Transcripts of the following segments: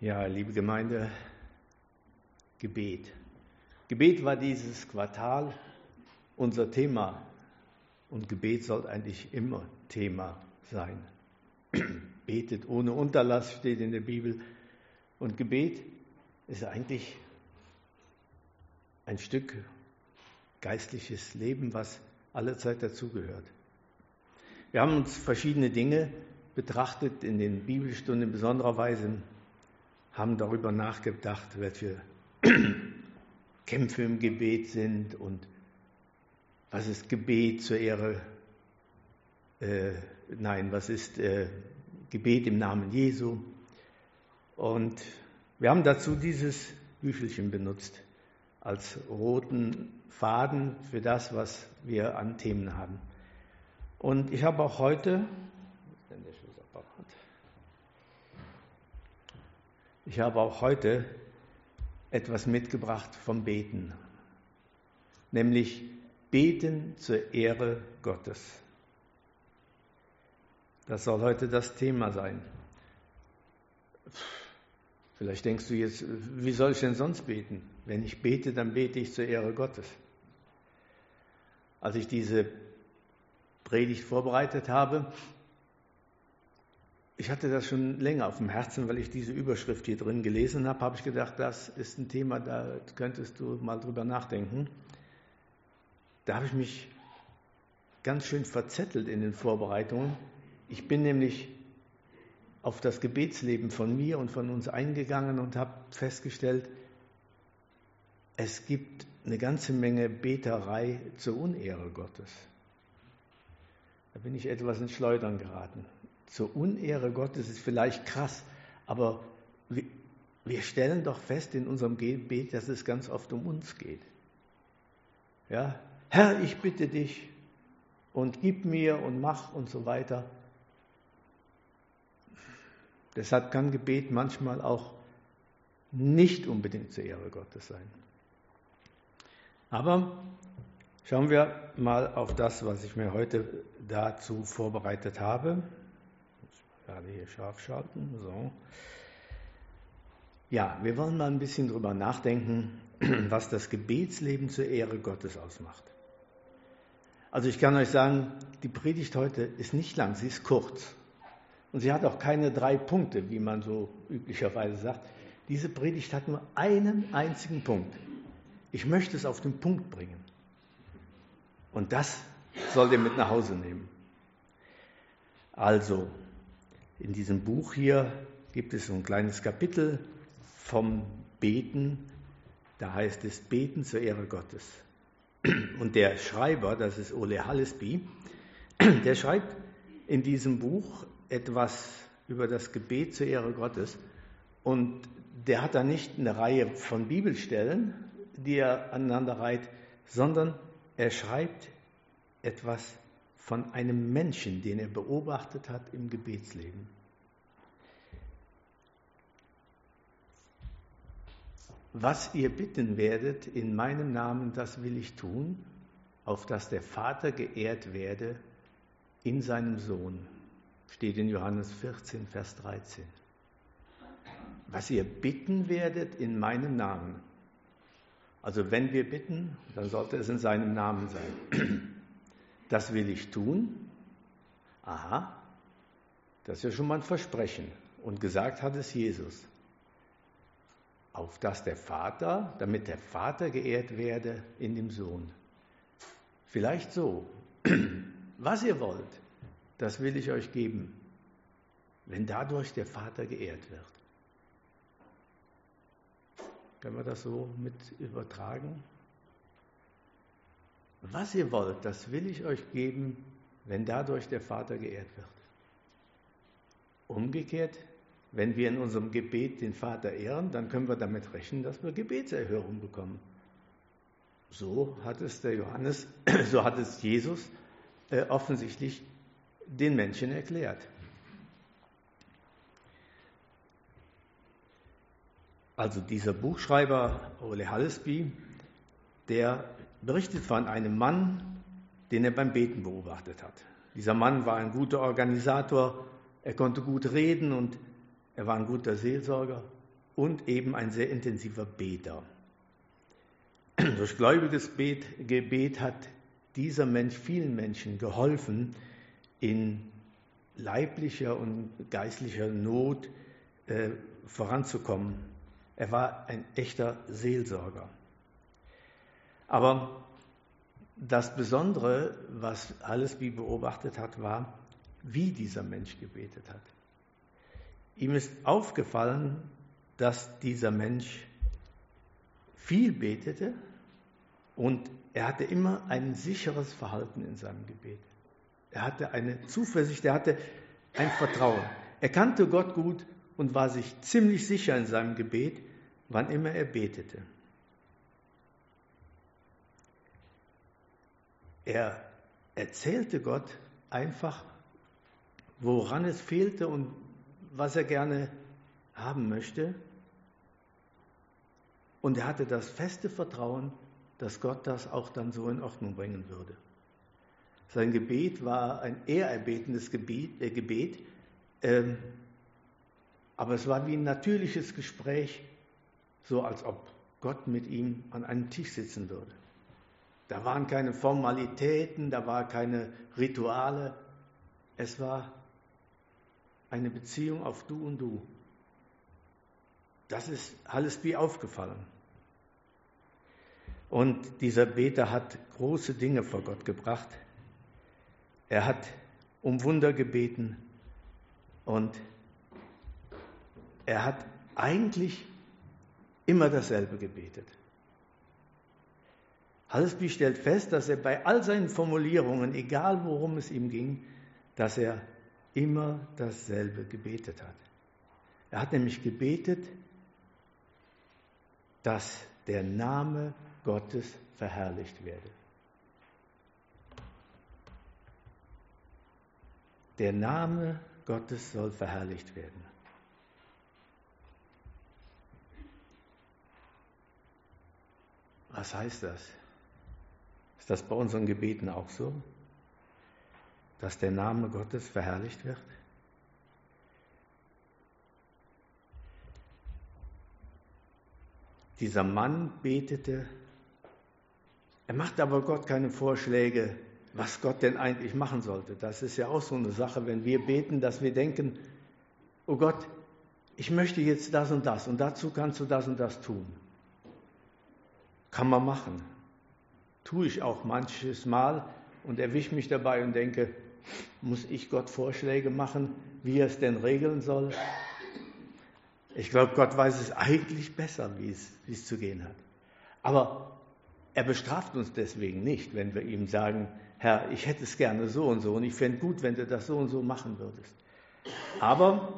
Ja, liebe Gemeinde, Gebet. Gebet war dieses Quartal unser Thema und Gebet soll eigentlich immer Thema sein. Betet ohne Unterlass steht in der Bibel und Gebet ist eigentlich ein Stück geistliches Leben, was allezeit dazugehört. Wir haben uns verschiedene Dinge betrachtet in den Bibelstunden in besonderer Weise, haben darüber nachgedacht, welche Kämpfe im Gebet sind und was ist Gebet zur Ehre, was ist Gebet im Namen Jesu. Und wir haben dazu dieses Büchelchen benutzt als roten Faden für das, was wir an Themen haben. Und ich habe auch heute, etwas mitgebracht vom Beten, nämlich Beten zur Ehre Gottes. Das soll heute das Thema sein. Vielleicht denkst du jetzt, wie soll ich denn sonst beten? Wenn ich bete, dann bete ich zur Ehre Gottes. Als ich diese Predigt vorbereitet habe, ich hatte das schon länger auf dem Herzen, weil ich diese Überschrift hier drin gelesen habe, habe ich gedacht, das ist ein Thema, da könntest du mal drüber nachdenken. Da habe ich mich ganz schön verzettelt in den Vorbereitungen. Ich bin nämlich auf das Gebetsleben von mir und von uns eingegangen und habe festgestellt, es gibt eine ganze Menge Beterei zur Unehre Gottes. Da bin ich etwas ins Schleudern geraten. Zur Unehre Gottes ist vielleicht krass, aber wir stellen doch fest in unserem Gebet, dass es ganz oft um uns geht. Ja? Herr, ich bitte dich und gib mir und mach und so weiter. Deshalb kann Gebet manchmal auch nicht unbedingt zur Ehre Gottes sein. Aber schauen wir mal auf das, was ich mir heute dazu vorbereitet habe. Ich muss gerade hier scharf schalten. So. Ja, wir wollen mal ein bisschen drüber nachdenken, was das Gebetsleben zur Ehre Gottes ausmacht. Also ich kann euch sagen, die Predigt heute ist nicht lang, sie ist kurz. Und sie hat auch keine 3 Punkte, wie man so üblicherweise sagt. Diese Predigt hat nur einen einzigen Punkt. Ich möchte es auf den Punkt bringen. Und das sollt ihr mit nach Hause nehmen. Also, in diesem Buch hier gibt es so ein kleines Kapitel vom Beten. Da heißt es Beten zur Ehre Gottes. Und der Schreiber, das ist Ole Hallesby, der schreibt in diesem Buch etwas über das Gebet zur Ehre Gottes. Und der hat da nicht eine Reihe von Bibelstellen, die er aneinander reiht, sondern er schreibt etwas von einem Menschen, den er beobachtet hat im Gebetsleben. Was ihr bitten werdet in meinem Namen, das will ich tun, auf dass der Vater geehrt werde in seinem Sohn. Steht in Johannes 14, Vers 13. Was ihr bitten werdet in meinem Namen. Also wenn wir bitten, dann sollte es in seinem Namen sein. Das will ich tun. Aha, das ist ja schon mal ein Versprechen. Und gesagt hat es Jesus. Auf dass der Vater, damit der Vater geehrt werde in dem Sohn. Vielleicht so. Was ihr wollt, das will ich euch geben, wenn dadurch der Vater geehrt wird. Können wir das so mit übertragen? Was ihr wollt, das will ich euch geben, wenn dadurch der Vater geehrt wird. Umgekehrt, wenn wir in unserem Gebet den Vater ehren, dann können wir damit rechnen, dass wir Gebetserhörung bekommen. So hat es der Johannes, so hat es Jesus offensichtlich den Menschen erklärt. Also dieser Buchschreiber Ole Hallesby, der berichtet von einem Mann, den er beim Beten beobachtet hat. Dieser Mann war ein guter Organisator, er konnte gut reden und er war ein guter Seelsorger. und eben ein sehr intensiver Beter. Durch gläubiges Gebet hat dieser Mensch vielen Menschen geholfen, in leiblicher und geistlicher Not voranzukommen. Er war ein echter Seelsorger. Aber das Besondere, was Hallesby beobachtet hat, war, wie dieser Mensch gebetet hat. Ihm ist aufgefallen, dass dieser Mensch viel betete und er hatte immer ein sicheres Verhalten in seinem Gebet. Er hatte eine Zuversicht, er hatte ein Vertrauen. Er kannte Gott gut und war sich ziemlich sicher in seinem Gebet, wann immer er betete. Er erzählte Gott einfach, woran es fehlte und was er gerne haben möchte. Und er hatte das feste Vertrauen, dass Gott das auch dann so in Ordnung bringen würde. Sein Gebet war ein ehrerbetendes Gebet, aber es war wie ein natürliches Gespräch, so als ob Gott mit ihm an einem Tisch sitzen würde. Da waren keine Formalitäten, da waren keine Rituale. Es war eine Beziehung auf Du und Du. Das ist Hallesby aufgefallen. Und dieser Beter hat große Dinge vor Gott gebracht. Er hat um Wunder gebeten und er hat eigentlich immer dasselbe gebetet. Hallesby stellt fest, dass er bei all seinen Formulierungen, egal worum es ihm ging, dass er immer dasselbe gebetet hat. Er hat nämlich gebetet, dass der Name Gottes verherrlicht werde. Der Name Gottes soll verherrlicht werden. Was heißt das? Ist das bei unseren Gebeten auch so, dass der Name Gottes verherrlicht wird? Dieser Mann betete, er machte aber Gott keine Vorschläge, was Gott denn eigentlich machen sollte. Das ist ja auch so eine Sache, wenn wir beten, dass wir denken, oh Gott, ich möchte jetzt das und dazu kannst du das und das tun. Kann man machen. Tue ich auch manches Mal und erwische mich dabei und denke, muss ich Gott Vorschläge machen, wie er es denn regeln soll? Ich glaube, Gott weiß es eigentlich besser, wie es zu gehen hat. Aber er bestraft uns deswegen nicht, wenn wir ihm sagen, Herr, ich hätte es gerne so und ich fände gut, wenn du das so und so machen würdest. Aber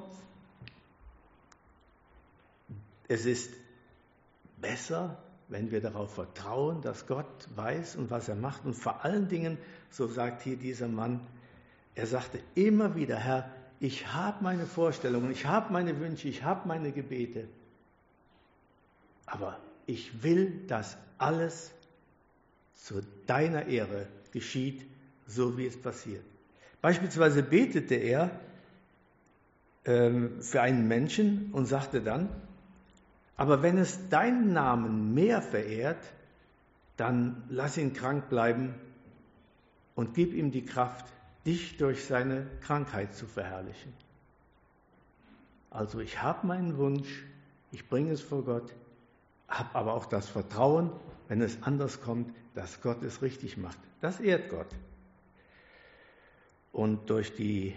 es ist besser, wenn wir darauf vertrauen, dass Gott weiß und was er macht. Und vor allen Dingen, so sagt hier dieser Mann, er sagte immer wieder, Herr, ich habe meine Vorstellungen, ich habe meine Wünsche, ich habe meine Gebete. Aber ich will, dass alles zu deiner Ehre geschieht, so wie es passiert. Beispielsweise betete er für einen Menschen und sagte dann, aber wenn es deinen Namen mehr verehrt, dann lass ihn krank bleiben und gib ihm die Kraft, dich durch seine Krankheit zu verherrlichen. Also ich habe meinen Wunsch, ich bringe es vor Gott, habe aber auch das Vertrauen, wenn es anders kommt, dass Gott es richtig macht. Das ehrt Gott. Und durch die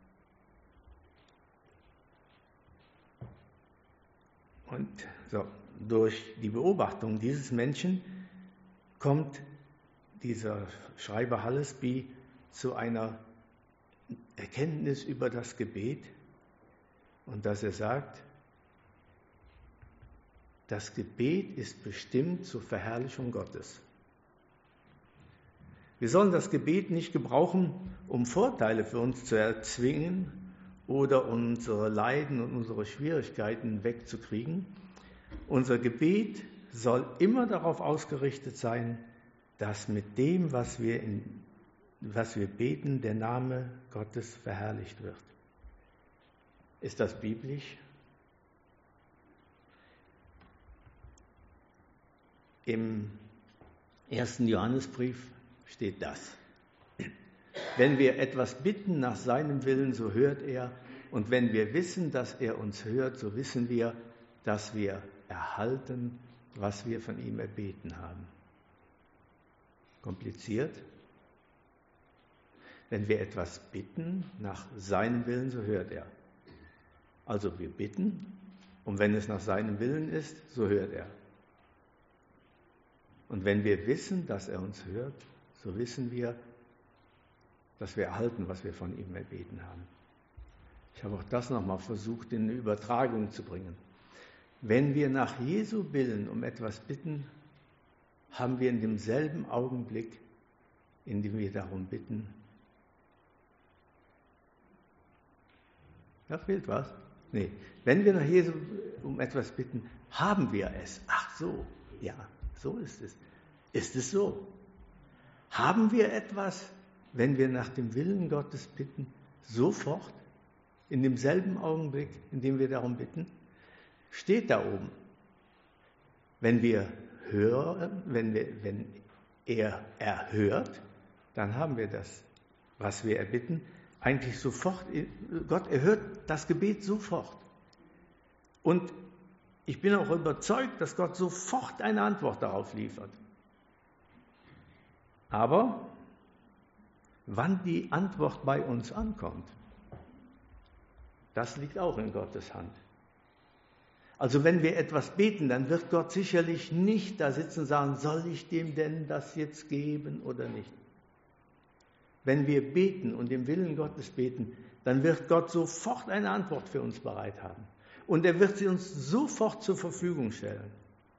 Beobachtung dieses Menschen kommt dieser Schreiber Hallesby zu einer Erkenntnis über das Gebet und dass er sagt, das Gebet ist bestimmt zur Verherrlichung Gottes. Wir sollen das Gebet nicht gebrauchen, um Vorteile für uns zu erzwingen oder unsere Leiden und unsere Schwierigkeiten wegzukriegen. Unser Gebet soll immer darauf ausgerichtet sein, dass mit dem, was wir beten, der Name Gottes verherrlicht wird. Ist das biblisch? Im 1. Johannesbrief steht das. Wenn wir etwas bitten nach seinem Willen, so hört er. Und wenn wir wissen, dass er uns hört, so wissen wir, dass wir erhalten, was wir von ihm erbeten haben. Kompliziert? Wenn wir etwas bitten nach seinem Willen, so hört er. Also wir bitten, und wenn es nach seinem Willen ist, so hört er. Und wenn wir wissen, dass er uns hört, so wissen wir, dass wir erhalten, was wir von ihm erbeten haben. Ich habe auch das nochmal versucht, in eine Übertragung zu bringen. Wenn wir nach Jesu Willen um etwas bitten, haben wir in demselben Augenblick, in dem wir darum bitten, da fehlt was? Nee. Wenn wir nach Jesu um etwas bitten, haben wir es. Ach so, ja, so ist es. Ist es so? Haben wir etwas, wenn wir nach dem Willen Gottes bitten, sofort, in demselben Augenblick, in dem wir darum bitten? Steht da oben. Wenn wir hören, wenn er erhört, dann haben wir das, was wir erbitten, eigentlich sofort. Gott erhört das Gebet sofort. Und ich bin auch überzeugt, dass Gott sofort eine Antwort darauf liefert. Aber wann die Antwort bei uns ankommt, das liegt auch in Gottes Hand. Also wenn wir etwas beten, dann wird Gott sicherlich nicht da sitzen und sagen, soll ich dem denn das jetzt geben oder nicht? Wenn wir beten und dem Willen Gottes beten, dann wird Gott sofort eine Antwort für uns bereit haben. Und er wird sie uns sofort zur Verfügung stellen.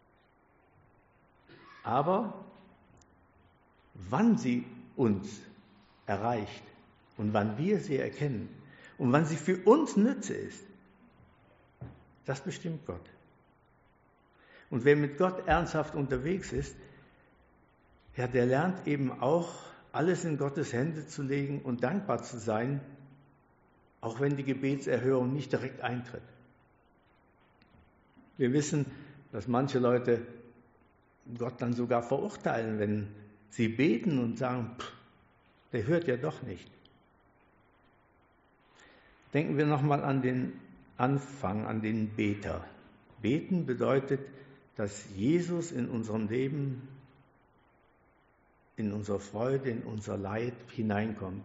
Aber wann sie uns erreicht und wann wir sie erkennen und wann sie für uns Nütze ist, das bestimmt Gott. Und wer mit Gott ernsthaft unterwegs ist, ja, der lernt eben auch, alles in Gottes Hände zu legen und dankbar zu sein, auch wenn die Gebetserhörung nicht direkt eintritt. Wir wissen, dass manche Leute Gott dann sogar verurteilen, wenn sie beten und sagen, der hört ja doch nicht. Denken wir nochmal an den Anfang, an den Beter. Beten bedeutet, dass Jesus in unserem Leben, in unsere Freude, in unser Leid hineinkommt.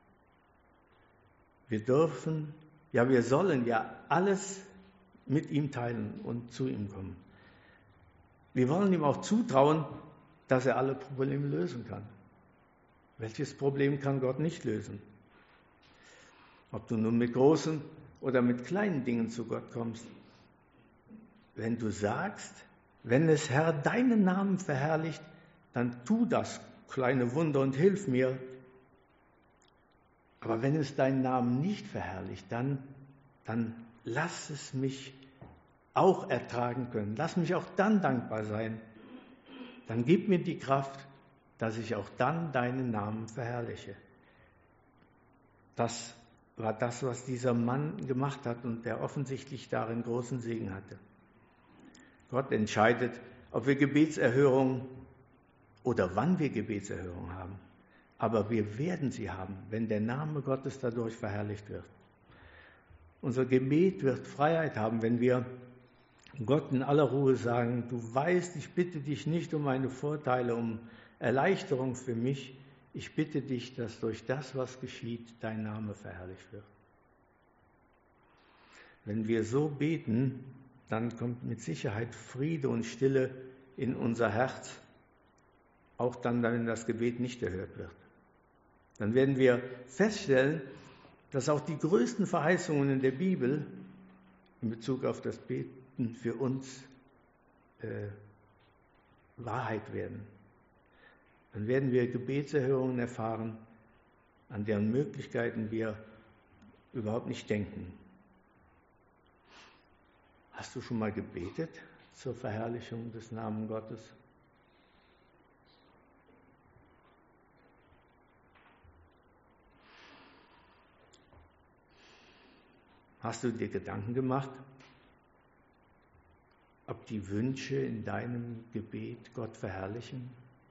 Wir dürfen, ja wir sollen ja alles mit ihm teilen und zu ihm kommen. Wir wollen ihm auch zutrauen, dass er alle Probleme lösen kann. Welches Problem kann Gott nicht lösen? Ob du nun mit großen oder mit kleinen Dingen zu Gott kommst. Wenn du sagst, wenn es Herr deinen Namen verherrlicht, dann tu das kleine Wunder und hilf mir. Aber wenn es deinen Namen nicht verherrlicht, dann lass es mich auch ertragen können. Lass mich auch dann dankbar sein. Dann gib mir die Kraft, dass ich auch dann deinen Namen verherrliche. Das war das, was dieser Mann gemacht hat und der offensichtlich darin großen Segen hatte. Gott entscheidet, ob wir Gebetserhörung oder wann wir Gebetserhörung haben. Aber wir werden sie haben, wenn der Name Gottes dadurch verherrlicht wird. Unser Gebet wird Freiheit haben, wenn wir Gott in aller Ruhe sagen, du weißt, ich bitte dich nicht um meine Vorteile, um Erleichterung für mich. Ich bitte dich, dass durch das, was geschieht, dein Name verherrlicht wird. Wenn wir so beten, dann kommt mit Sicherheit Friede und Stille in unser Herz, auch dann, wenn das Gebet nicht erhört wird. Dann werden wir feststellen, dass auch die größten Verheißungen in der Bibel in Bezug auf das Beten für uns Wahrheit werden. Dann werden wir Gebetserhörungen erfahren, an deren Möglichkeiten wir überhaupt nicht denken. Hast du schon mal gebetet zur Verherrlichung des Namens Gottes? Hast du dir Gedanken gemacht, ob die Wünsche in deinem Gebet Gott verherrlichen?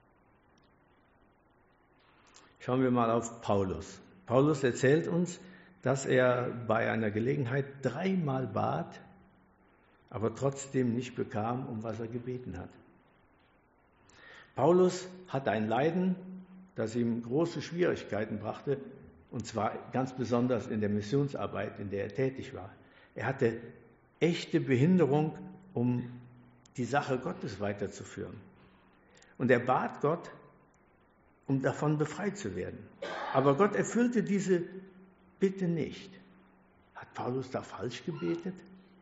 Schauen wir mal auf Paulus. Paulus erzählt uns, dass er bei einer Gelegenheit 3-mal bat, aber trotzdem nicht bekam, um was er gebeten hat. Paulus hatte ein Leiden, das ihm große Schwierigkeiten brachte, und zwar ganz besonders in der Missionsarbeit, in der er tätig war. Er hatte echte Behinderung, um die Sache Gottes weiterzuführen. Und er bat Gott, um davon befreit zu werden. Aber Gott erfüllte diese Bitte nicht. Hat Paulus da falsch gebetet?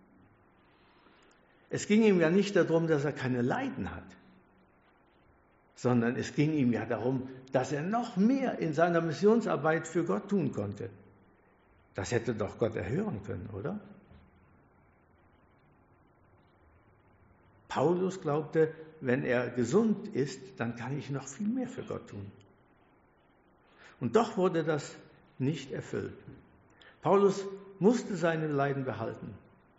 Es ging ihm ja nicht darum, dass er keine Leiden hat, sondern es ging ihm ja darum, dass er noch mehr in seiner Missionsarbeit für Gott tun konnte. Das hätte doch Gott erhören können, oder? Paulus glaubte, wenn er gesund ist, dann kann ich noch viel mehr für Gott tun. Und doch wurde das nicht erfüllt. Paulus musste seine Leiden behalten.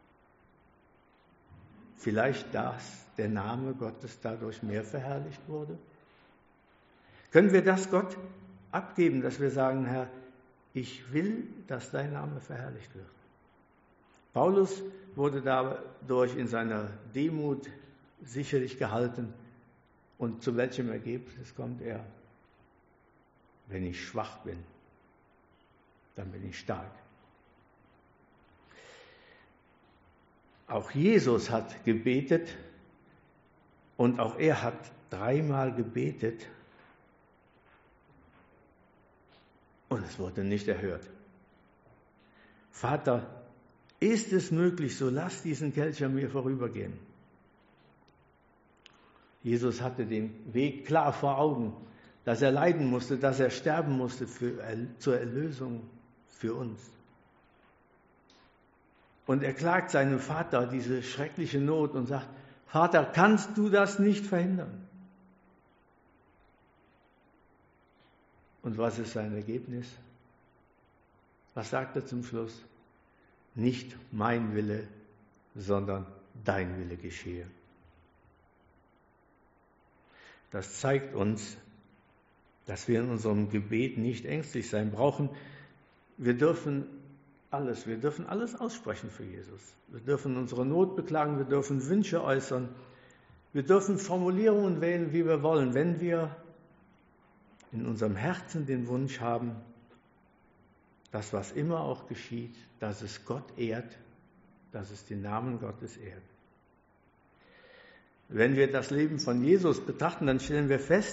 Vielleicht, dass der Name Gottes dadurch mehr verherrlicht wurde? Können wir das Gott abgeben, dass wir sagen, Herr, ich will, dass dein Name verherrlicht wird? Paulus wurde dadurch in seiner Demut sicherlich gehalten. Und zu welchem Ergebnis kommt er? Wenn ich schwach bin, dann bin ich stark. Auch Jesus hat gebetet und auch er hat 3-mal gebetet und es wurde nicht erhört. Vater, ist es möglich, so lass diesen Kelch an mir vorübergehen. Jesus hatte den Weg klar vor Augen, dass er leiden musste, dass er sterben musste zur Erlösung für uns. Und er klagt seinem Vater diese schreckliche Not und sagt, Vater, kannst du das nicht verhindern? Und was ist sein Ergebnis? Was sagt er zum Schluss? Nicht mein Wille, sondern dein Wille geschehe. Das zeigt uns, dass wir in unserem Gebet nicht ängstlich sein brauchen. Wir dürfen alles aussprechen für Jesus. Wir dürfen unsere Not beklagen, wir dürfen Wünsche äußern, wir dürfen Formulierungen wählen, wie wir wollen, wenn wir in unserem Herzen den Wunsch haben, dass was immer auch geschieht, dass es Gott ehrt, dass es den Namen Gottes ehrt. Wenn wir das Leben von Jesus betrachten, dann stellen wir fest,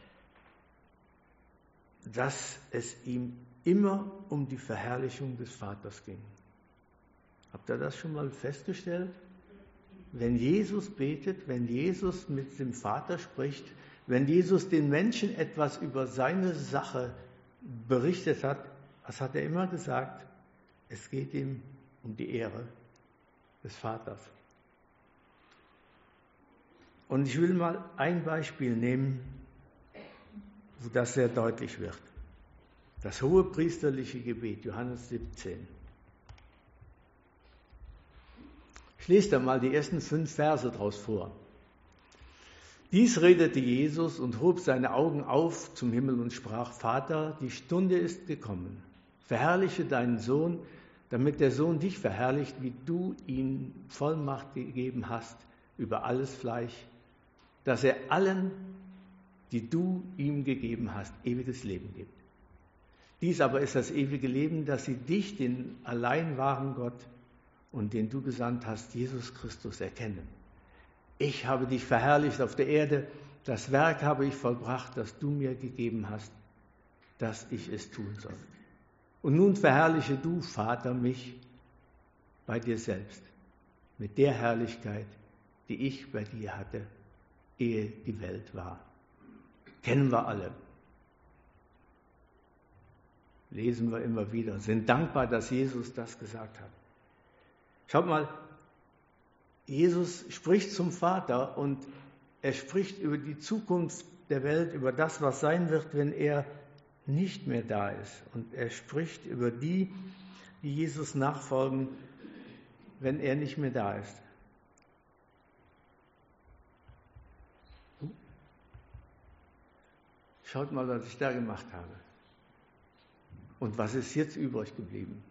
dass es ihm immer um die Verherrlichung des Vaters ging. Habt ihr das schon mal festgestellt? Wenn Jesus betet, wenn Jesus mit dem Vater spricht, wenn Jesus den Menschen etwas über seine Sache berichtet hat, was hat er immer gesagt? Es geht ihm um die Ehre des Vaters. Und ich will mal ein Beispiel nehmen, wo das sehr deutlich wird. Das hohepriesterliche Gebet, Johannes 17. Ich lese da mal die ersten 5 Verse draus vor. Dies redete Jesus und hob seine Augen auf zum Himmel und sprach, Vater, die Stunde ist gekommen. Verherrliche deinen Sohn, damit der Sohn dich verherrlicht, wie du ihm Vollmacht gegeben hast über alles Fleisch, dass er allen, die du ihm gegeben hast, ewiges Leben gibt. Dies aber ist das ewige Leben, dass sie dich, den allein wahren Gott und den du gesandt hast, Jesus Christus, erkennen. Ich habe dich verherrlicht auf der Erde, das Werk habe ich vollbracht, das du mir gegeben hast, dass ich es tun soll. Und nun verherrliche du, Vater, mich bei dir selbst, mit der Herrlichkeit, die ich bei dir hatte, ehe die Welt war. Kennen wir alle. Lesen wir immer wieder, sind dankbar, dass Jesus das gesagt hat. Schaut mal, Jesus spricht zum Vater und er spricht über die Zukunft der Welt, über das, was sein wird, wenn er nicht mehr da ist. Und er spricht über die Jesus nachfolgen, wenn er nicht mehr da ist. Schaut mal, was ich da gemacht habe. Und was ist jetzt übrig geblieben?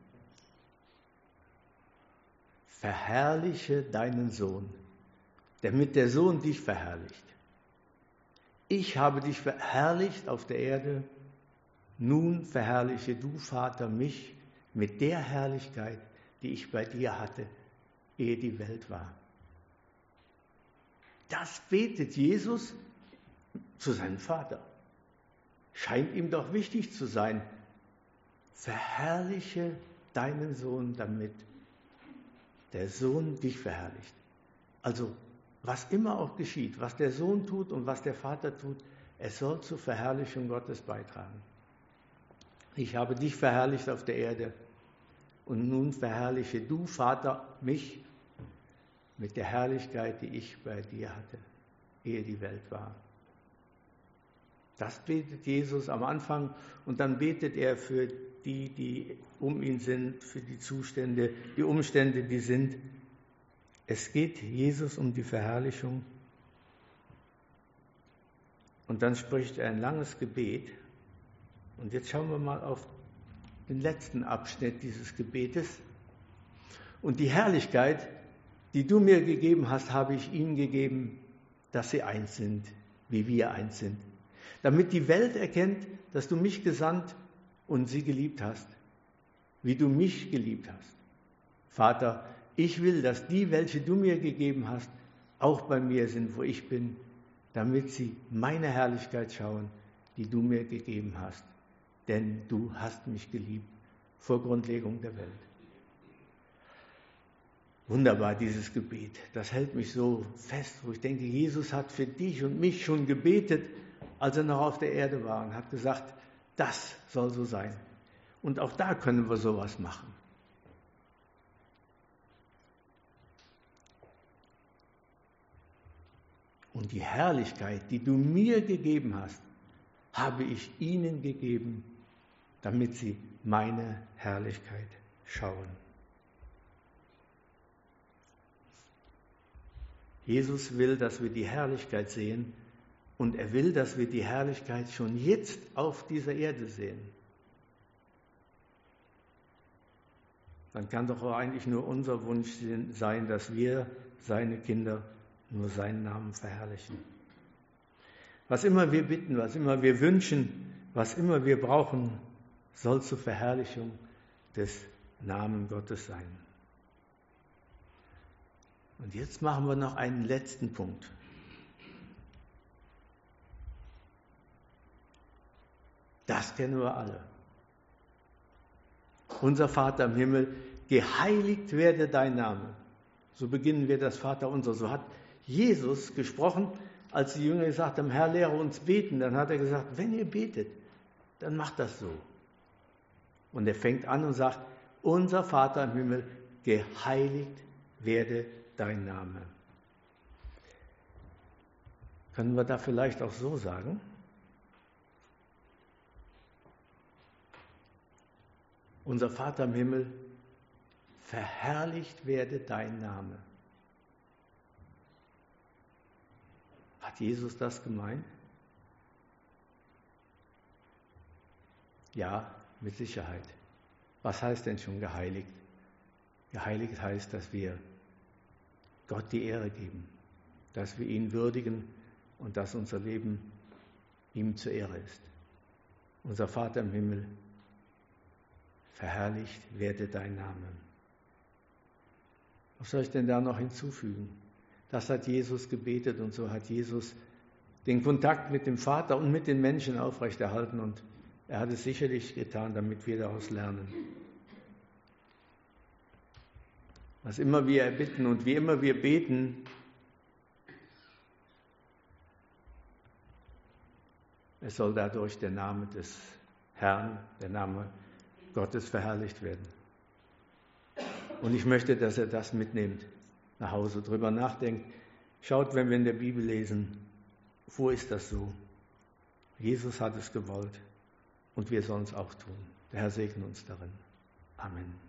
Verherrliche deinen Sohn, damit der Sohn dich verherrlicht. Ich habe dich verherrlicht auf der Erde, nun verherrliche du, Vater, mich mit der Herrlichkeit, die ich bei dir hatte, ehe die Welt war. Das betet Jesus zu seinem Vater. Scheint ihm doch wichtig zu sein. Verherrliche deinen Sohn, damit der Sohn dich verherrlicht. Also, was immer auch geschieht, was der Sohn tut und was der Vater tut, es soll zur Verherrlichung Gottes beitragen. Ich habe dich verherrlicht auf der Erde und nun verherrliche du, Vater, mich mit der Herrlichkeit, die ich bei dir hatte, ehe die Welt war. Das betet Jesus am Anfang und dann betet er für die, die um ihn sind, für die Zustände, die Umstände, die sind. Es geht Jesus um die Verherrlichung. Und dann spricht er ein langes Gebet. Und jetzt schauen wir mal auf den letzten Abschnitt dieses Gebetes. Und die Herrlichkeit, die du mir gegeben hast, habe ich ihnen gegeben, dass sie eins sind, wie wir eins sind. Damit die Welt erkennt, dass du mich gesandt und sie geliebt hast, wie du mich geliebt hast. Vater, ich will, dass die, welche du mir gegeben hast, auch bei mir sind, wo ich bin, damit sie meine Herrlichkeit schauen, die du mir gegeben hast. Denn du hast mich geliebt vor Grundlegung der Welt. Wunderbar, dieses Gebet. Das hält mich so fest, wo ich denke, Jesus hat für dich und mich schon gebetet, als er noch auf der Erde war und hat gesagt, das soll so sein. Und auch da können wir sowas machen. Und die Herrlichkeit, die du mir gegeben hast, habe ich ihnen gegeben, damit sie meine Herrlichkeit schauen. Jesus will, dass wir die Herrlichkeit sehen und er will, dass wir die Herrlichkeit schon jetzt auf dieser Erde sehen. Dann kann doch auch eigentlich nur unser Wunsch sein, dass wir, seine Kinder, nur seinen Namen verherrlichen. Was immer wir bitten, was immer wir wünschen, was immer wir brauchen, soll zur Verherrlichung des Namen Gottes sein. Und jetzt machen wir noch einen letzten Punkt. Das kennen wir alle. Unser Vater im Himmel, geheiligt werde dein Name. So beginnen wir das Vaterunser. So hat Jesus gesprochen, als die Jünger gesagt haben, Herr, lehre uns beten. Dann hat er gesagt, wenn ihr betet, dann macht das so. Und er fängt an und sagt, unser Vater im Himmel, geheiligt werde dein Name. Können wir da vielleicht auch so sagen? Unser Vater im Himmel, verherrlicht werde dein Name. Hat Jesus das gemeint? Ja, mit Sicherheit. Was heißt denn schon geheiligt? Geheiligt heißt, dass wir Gott die Ehre geben, dass wir ihn würdigen und dass unser Leben ihm zur Ehre ist. Unser Vater im Himmel, verherrlicht werde dein Name. Was soll ich denn da noch hinzufügen? Das hat Jesus gebetet und so hat Jesus den Kontakt mit dem Vater und mit den Menschen aufrechterhalten und er hat es sicherlich getan, damit wir daraus lernen. Was immer wir erbitten und wie immer wir beten, es soll dadurch der Name des Herrn, der Name Gottes verherrlicht werden. Und ich möchte, dass er das mitnimmt nach Hause, drüber nachdenkt. Schaut, wenn wir in der Bibel lesen, wo ist das so? Jesus hat es gewollt und wir sollen es auch tun. Der Herr segne uns darin. Amen.